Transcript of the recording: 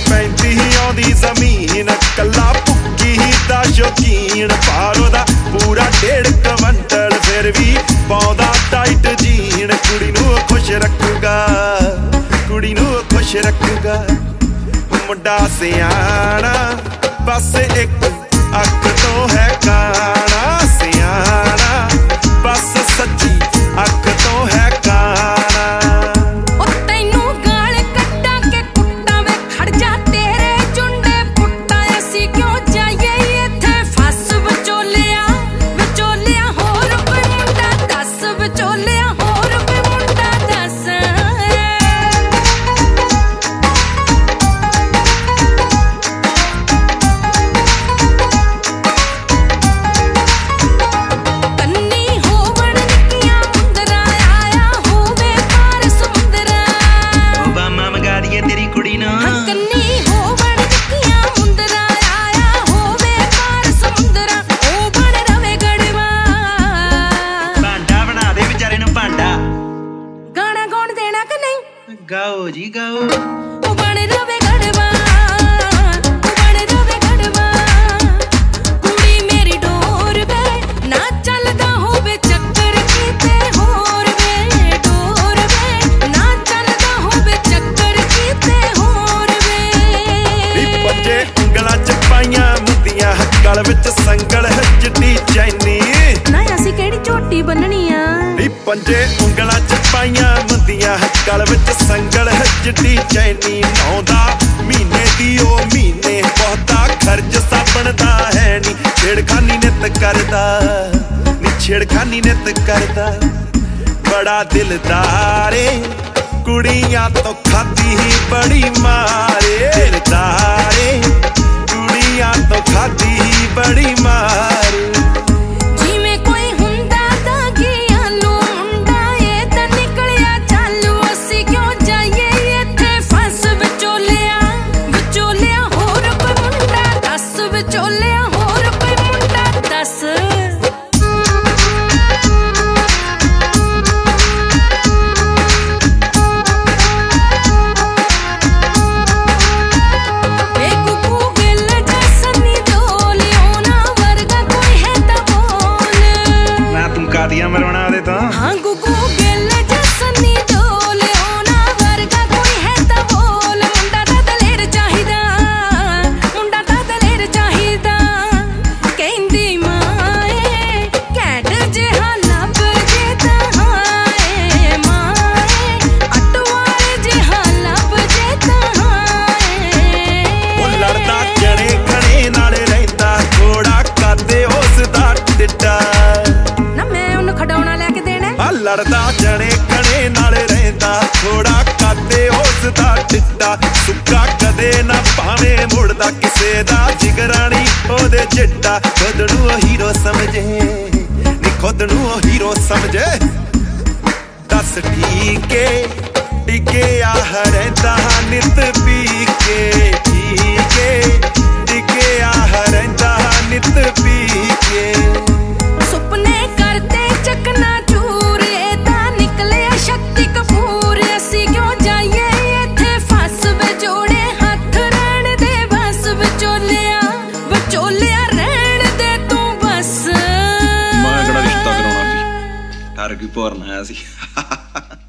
ਪੈਂਦੀ ਆਉਂਦੀ ਜ਼ਮੀਨ ਕੱਲਾ ਭੁੱਕੀ ਦਾ ਸ਼ੌਕੀਨ ਪਰ ਉਹਦਾ ਪੂਰਾ 1.5 ਕੁਇੰਟਲ ਫਿਰ ਵੀ ਪਾਉਂਦਾ ਟਾਈਟ ਜੀਨ ਕੁੜੀ ਨੂੰ ਖੁਸ਼ ਰੱਖੂਗਾ ਕੁੜੀ ਨੂੰ ਖੁਸ਼ ਰੱਖੂਗਾ ਮੁੰਡਾ ਸਿਆਣਾ ਬਸ ਇੱਕ ਅੱਖ ਤੋਂ ਹੈ ਕਾਣਾ ਸਿਆਣਾ ਬਸ ਸੱਚੀ ਅੱਖ ਤੋਂ ਹੈ ਕਾਣਾ ਉਹ ਤੈਨੂੰ ਗਾਲ ਕੱਢਾਂ ਕੇ ਕੁੱਟਾਂ ਵੇ ਖੜ ਜਾ ਤੇਰੇ ਚੁੰਡੇ ਪੁੱਟਾਂ ਅਸੀਂ ਕਿਉਂ ਜਾਈਏ ਇੱਥੇ ਫਸ ਵਿਚੋਲਿਆ ਹੋਰ ਕੋਈ ਮੁੰਡਾ ਦੱਸ ਵਿਚੋਲਿਆ ਹੋਰ ਕੋਈ ਮੁੰਡਾ ਦੱਸ गाओ जी गाओ बन रवे गड़वा बन रवे गड़वा कुड़ी मेरी डोर वे ना चलदा होवे चक्कर कीते होर वे डोर वे ना चलदा होवे चक्कर कीते होर वे पंजे ਉਂਗਲਾਂ ਚ ਪਾਈਆਂ ਮੁੰਦੀਆਂ ਗਲ ਵਿੱਚ ਸੰਗਲ ਚਿੱਟੀ ਚੈਨੀ ਨਾ ਅਸੀਂ ਕਿਹੜੀ ਝੋਟੀ ਬੰਨਣੀ ਆ ਨੀ ਪੰਜੇ ਉਂਗਲਾਂ ਚ ਪਾਈਆਂ ਮੁੰਦੀਆਂ ਗਲ ਵਿੱਚ ਸੰਗਲ ਚਿੱਟੀ ਚੈਨੀ ਨੌਂਦਾ ਮਹੀਨੇ ਦੀ ਉਹ ਮਹੀਨੇ ਬਹੁਤਾ ਖਰਚ ਸਾਬਣ ਦਾ ਹੈ ਨੀ ਛੇੜਖਾਨੀ ਨਿੱਤ ਕਰਦਾ ਨੀ ਛੇੜਖਾਨੀ ਨਿੱਤ ਕਰਦਾ ਬੜਾ ਦਿਲਦਾਰੇ ਕੁੜੀਆਂ ਤੋਂ ਖਾਦੀ ਹੀ ਬੜੀ ਮਾਰੇ ਦਿਲਦਾਰੇ ਕੁੜੀਆਂ ਤੋਂ ਖਾਦੀ ਹੀ ਬੜੀ ਮਾਰੇ ਜਿਵੇਂ ਕੋਈ ਹੁੰਦਾ ਤਾਂ ਗਿਆ ਲੂ ਮੁੰਡਾ ਇਹ ਤਾਂ ਨਿਕਲਿਆ ਚਾਲੂ ਅਸੀਂ ਕਿਉਂ ਜਾਈਏ ਇੱਥੇ ਫਸ ਵਿਚੋਲਿਆ ਹੋਰ ਕੋਈ ਮੁੰਡਾ ਦੱਸ ਵਿਚੋਲਿਆ ਹੋਰ ਕੋਈ ਮੁੰਡਾ ਦੱਸ मरवाना दे तो हाँ गुगू गिल जसनी डोल ओना वर्गा कोई है ता बोल मुंडा दा दलेर चाहिदा मुंडा दा दलेर चाहिदा कहंदी माए कैट जिहा लब जे ता हाए माए अटवार जिहा लब जे ता हाए ਉਹ ਲੜਦਾ ਜਣੇ ਖਣੇ ਨਾਲ ਰਹਿੰਦਾ ਥੋੜਾ ਕਾਦੇ ਉਸ ਦਾ ਟਿੱਡਾ ਲੜਦਾ ਜਣੇ ਖਣੇ ਨਾਲ ਰਹਿੰਦਾ ਥੋੜਾ ਕਾਦੇ ਉਸ ਦਾ ਟਿੱਡਾ ਸੁੱਕਾ ਕਦੇ ਨਾ ਭਾਵੇਂ ਮੁੜਦਾ ਕਿਸੇ ਦਾ ਜਿਗਰਾਣੀ ਉਹਦੇ ਜਿੱਡਾ ਖੁਦ ਨੂੰ ਉਹ ਹੀਰੋ ਸਮਝੇ ਨੀ ਖੁਦ ਨੂੰ ਉਹ ਹੀਰੋ ਸਮਝੇ ਦੱਸ ਠੀਕੇ ਟਿਕੇ ਆਹ ਰਹਿੰਦਾ ਨਿਤ ਪੀ ਕੇ ਠੀਕੇ ਟਿਕੇ ਆਹ ਰਹਿੰਦਾ ਨਿਤ ਪੀ ਕੇ ਸੁਪਨੇ ਕਰਦੇ ਚੱਕਣਾ ਸ਼ਕਤੀ ਕਪੂਰ ਅਸੀਂ ਕਿਉਂ ਜਾਈਏ ਇੱਥੇ ਫਸ ਵਿਚੋੜੇ ਹੱਥ ਰਹਿਣ ਦੇ ਬਸ ਵਿਚੋਲਿਆ ਰਹਿਣ ਦੇ ਤੂੰ ਬਸ ਮੈਂ ਕਿਹੜਾ ਰਿਸ਼ਤਾ ਕਰਾਉਣਾ ਸੀ ਠਰ ਕੀ ਭੋਰਨਾ ਆਇਆ ਸੀ